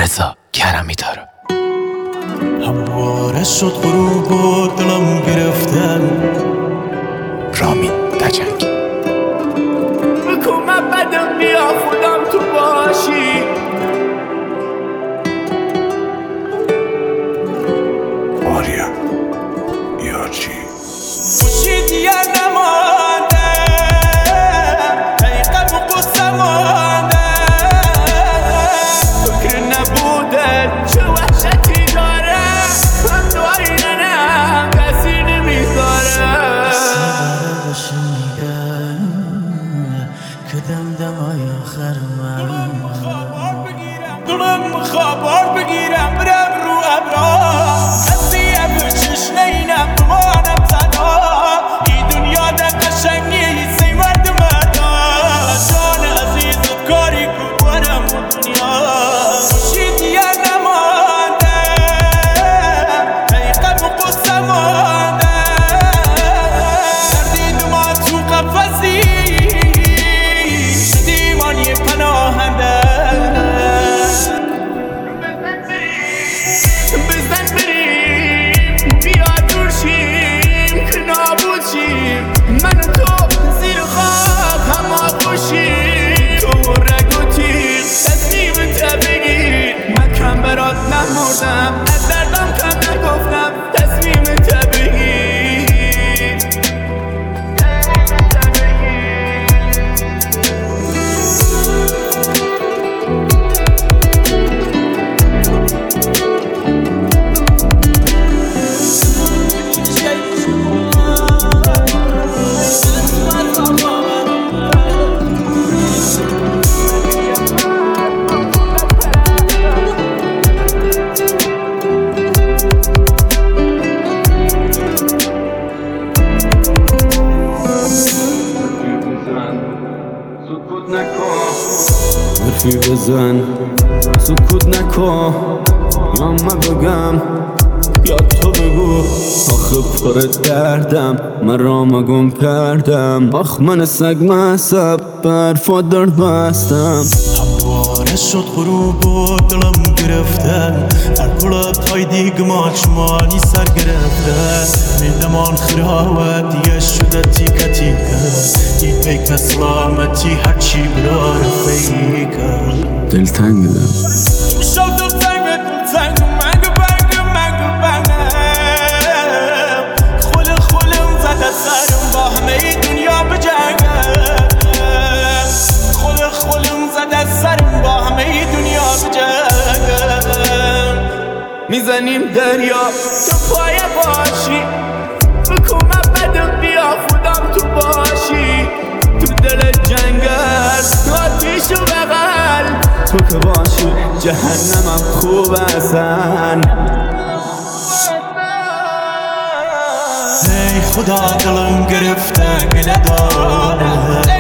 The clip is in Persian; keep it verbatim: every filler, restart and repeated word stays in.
رضا کرمی داره. همواره شد غروب و دلم گرفته. رامین تجنگ. بکن من بدم بیا خودم تو باشی. آریا یارچی خوشی دیگر نمانده، حقیقت و قصه مانده. فکر نبوده چه وحشتی داره، هم دعایی ننم کسی نمیذاره. سیگاره بشنیگه که دم دمای آخر من دلم خبر بگیرم برم رو ابرا. کسی به چشم اینم بمانم تنها. این دنیا در قشنگی سی مرد مردا. جان عزیز و کاری کو برم دنیا. خوشی دیگر نمانده، حقیقت و قصه مانده. دردید ما تو قفصی شدیم یه پناهنده. بزن بریم بیا دور شیم که نابود شیم. من و تو زیر خاک هم آغوشیم. تو رگ و تیغ تصمیم تا بگیر. من کم برات نمردم، از دردم کم نگفتم. تصمیم تا بگیر. حرفی بزن سکوت نکن، یا من بگم یا تو بگو. آخه پر دردم من رام گم کردم. آخ من سگ مصب برفات درد بستم. همواره شد غروب و دلم گرفته. در پلت های دیگ ماچمانی سر گرفته. میدمان خراوت دیگه شده تیکه تیکه. این پیک سلامتی هرچی برا رفیقه. دل تنگ دم شب دل تنگ دل تنگ منگو بنگو منگو بنگم. خل خلم زده سرم با همه دنیا بجنگم. خل خلم زده سرم با همه دنیا بجنگم. میزنیم دریا تو پایه باشی. بکن من بدم بیا خودم تو باشی. تو دل جنگل آتیش و بغل. تو که باشی جهنمم خوب اصلا. ای خدا دلم گرفته گله داره.